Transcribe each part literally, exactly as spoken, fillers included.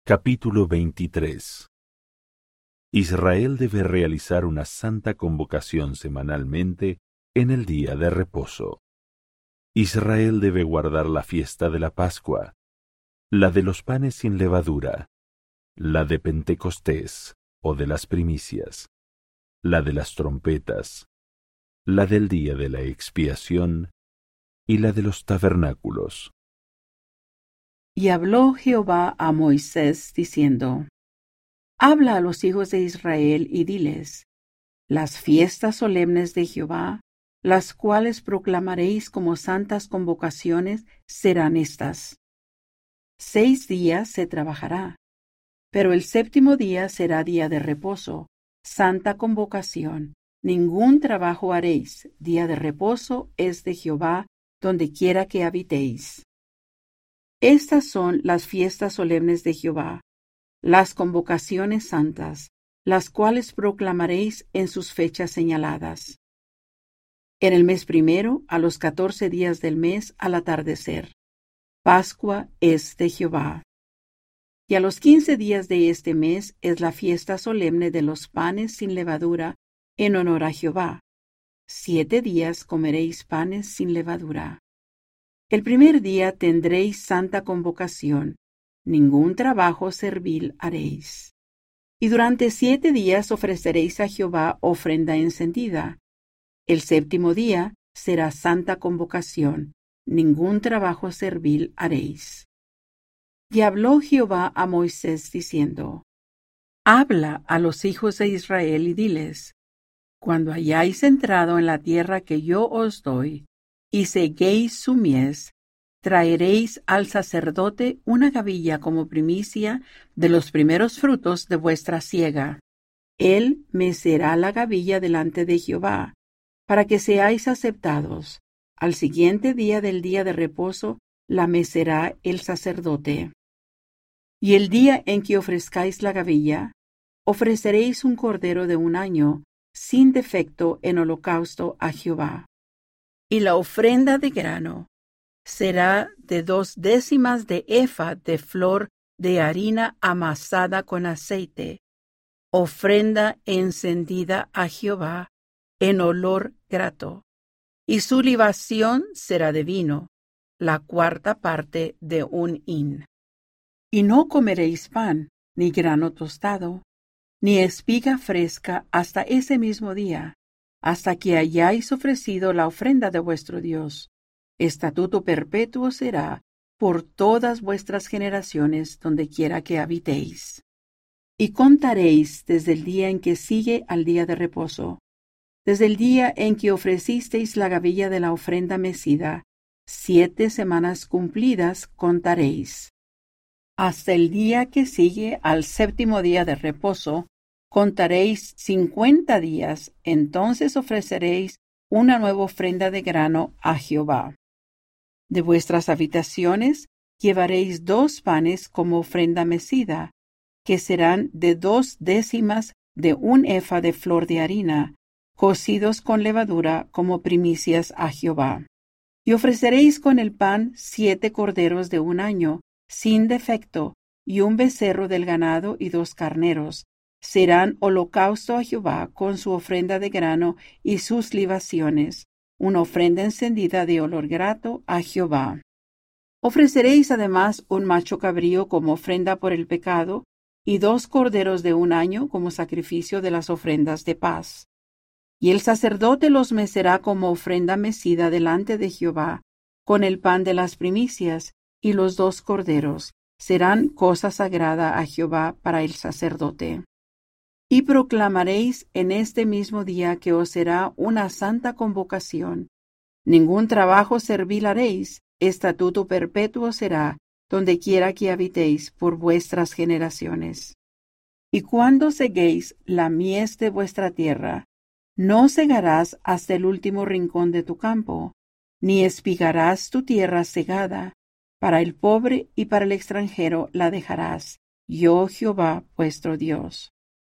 Capítulo veintitrés. Israel debe realizar una santa convocación semanalmente en el día de reposo. Israel debe guardar la fiesta de la Pascua, la de los panes sin levadura, la de Pentecostés o de las primicias, la de las trompetas, la del día de la expiación y la de los tabernáculos. Y habló Jehová a Moisés, diciendo: Habla a los hijos de Israel y diles: Las fiestas solemnes de Jehová, las cuales proclamaréis como santas convocaciones, serán estas. Seis días se trabajará, pero el séptimo día será día de reposo, santa convocación. Ningún trabajo haréis, día de reposo es de Jehová, donde quiera que habitéis. Estas son las fiestas solemnes de Jehová, las convocaciones santas, las cuales proclamaréis en sus fechas señaladas. En el mes primero, a los catorce días del mes, al atardecer. Pascua es de Jehová. Y a los quince días de este mes es la fiesta solemne de los panes sin levadura, en honor a Jehová. Siete días comeréis panes sin levadura. El primer día tendréis santa convocación, ningún trabajo servil haréis. Y durante siete días ofreceréis a Jehová ofrenda encendida. El séptimo día será santa convocación, ningún trabajo servil haréis. Y habló Jehová a Moisés diciendo: Habla a los hijos de Israel y diles: Cuando hayáis entrado en la tierra que yo os doy, y seguéis su mies, traeréis al sacerdote una gavilla como primicia de los primeros frutos de vuestra siega. Él mecerá la gavilla delante de Jehová, para que seáis aceptados. Al siguiente día del día de reposo la mecerá el sacerdote. Y el día en que ofrezcáis la gavilla, ofreceréis un cordero de un año, sin defecto, en holocausto a Jehová. Y la ofrenda de grano será de dos décimas de efa de flor de harina amasada con aceite, ofrenda encendida a Jehová en olor grato. Y su libación será de vino, la cuarta parte de un hin. Y no comeréis pan, ni grano tostado, ni espiga fresca hasta ese mismo día, hasta que hayáis ofrecido la ofrenda de vuestro Dios. Estatuto perpetuo será por todas vuestras generaciones donde quiera que habitéis. Y contaréis desde el día en que sigue al día de reposo, desde el día en que ofrecisteis la gavilla de la ofrenda mecida, siete semanas cumplidas contaréis. Hasta el día que sigue al séptimo día de reposo, contaréis cincuenta días, entonces ofreceréis una nueva ofrenda de grano a Jehová. De vuestras habitaciones llevaréis dos panes como ofrenda mecida, que serán de dos décimas de un efa de flor de harina, cocidos con levadura como primicias a Jehová. Y ofreceréis con el pan siete corderos de un año, sin defecto, y un becerro del ganado y dos carneros. Serán holocausto a Jehová con su ofrenda de grano y sus libaciones, una ofrenda encendida de olor grato a Jehová. Ofreceréis además un macho cabrío como ofrenda por el pecado, y dos corderos de un año como sacrificio de las ofrendas de paz. Y el sacerdote los mecerá como ofrenda mecida delante de Jehová, con el pan de las primicias y los dos corderos. Serán cosa sagrada a Jehová para el sacerdote. Y proclamaréis en este mismo día que os será una santa convocación. Ningún trabajo servil haréis, estatuto perpetuo será, donde quiera que habitéis por vuestras generaciones. Y cuando seguéis la mies de vuestra tierra, no segarás hasta el último rincón de tu campo, ni espigarás tu tierra segada. Para el pobre y para el extranjero la dejarás, yo Jehová vuestro Dios.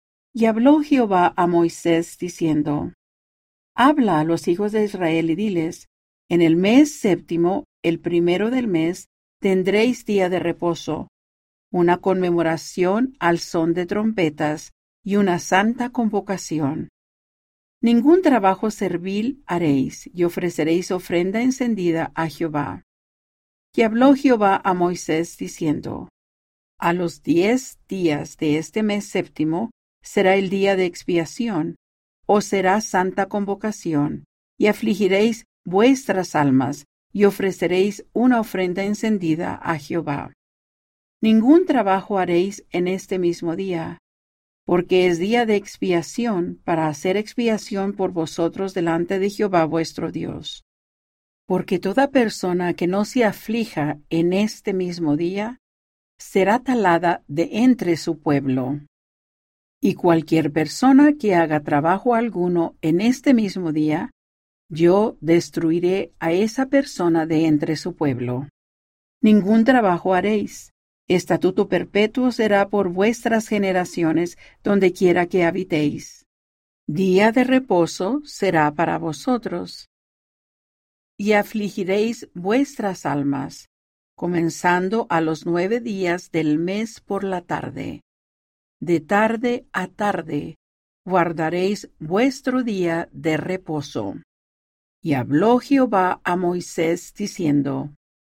Y habló Jehová a Moisés diciendo: Habla a los hijos de Israel y diles: En el mes séptimo, el primero del mes, tendréis día de reposo. una conmemoración al son de trompetas y una santa convocación. Ningún trabajo servil haréis, y ofreceréis ofrenda encendida a Jehová. Y habló Jehová a Moisés diciendo, a los diez días de este mes séptimo será el día de expiación, o será santa convocación, y afligiréis vuestras almas, y ofreceréis una ofrenda encendida a Jehová. Ningún trabajo haréis en este mismo día, porque es día de expiación para hacer expiación por vosotros delante de Jehová vuestro Dios. Porque toda persona que no se aflija en este mismo día, será talada de entre su pueblo. Y cualquier persona que haga trabajo alguno en este mismo día, yo destruiré a esa persona de entre su pueblo. Ningún trabajo haréis. Estatuto perpetuo será por vuestras generaciones donde quiera que habitéis. Día de reposo será para vosotros. Y afligiréis vuestras almas, comenzando a los nueve días del mes por la tarde. De tarde a tarde guardaréis vuestro día de reposo. Y habló Jehová a Moisés diciendo,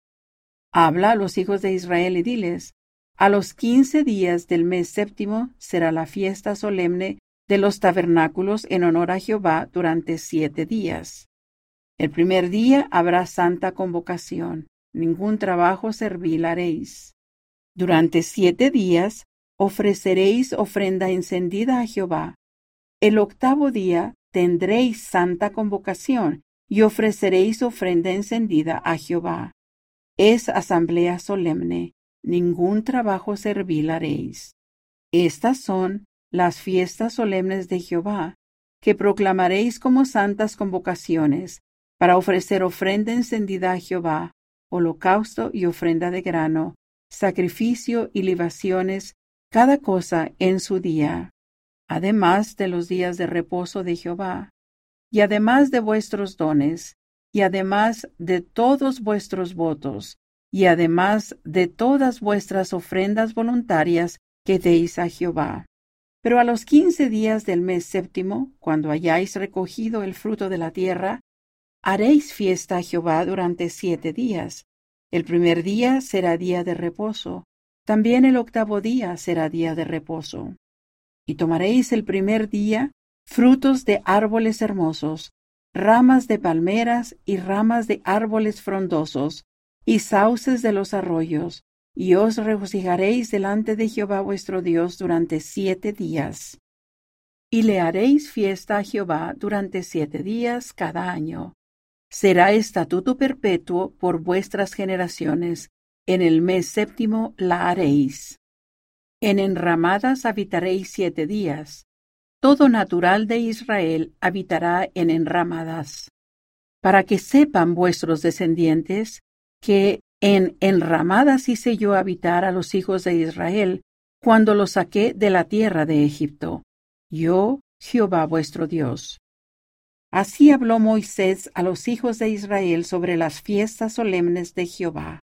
habla a los hijos de Israel y diles, a los quince días del mes séptimo será la fiesta solemne de los tabernáculos en honor a Jehová durante siete días. El primer día habrá santa convocación, ningún trabajo servil haréis. Durante siete días ofreceréis ofrenda encendida a Jehová. El octavo día tendréis santa convocación y ofreceréis ofrenda encendida a Jehová. Es asamblea solemne, ningún trabajo servil haréis. Estas son las fiestas solemnes de Jehová, que proclamaréis como santas convocaciones, para ofrecer ofrenda encendida a Jehová, holocausto y ofrenda de grano, sacrificio y libaciones, cada cosa en su día, además de los días de reposo de Jehová, y además de vuestros dones, y además de todos vuestros votos, y además de todas vuestras ofrendas voluntarias que deis a Jehová. Pero a los quince días del mes séptimo, cuando hayáis recogido el fruto de la tierra, haréis fiesta a Jehová durante siete días. El primer día será día de reposo, también el octavo día será día de reposo. Y tomaréis el primer día frutos de árboles hermosos, ramas de palmeras y ramas de árboles frondosos, y sauces de los arroyos, y os regocijaréis delante de Jehová vuestro Dios durante siete días. Y le haréis fiesta a Jehová durante siete días cada año. Será estatuto perpetuo por vuestras generaciones. En el mes séptimo la haréis. En enramadas habitaréis siete días. Todo natural de Israel habitará en enramadas. Para que sepan vuestros descendientes que en enramadas hice yo habitar a los hijos de Israel cuando los saqué de la tierra de Egipto. Yo, Jehová vuestro Dios. Así habló Moisés a los hijos de Israel sobre las fiestas solemnes de Jehová.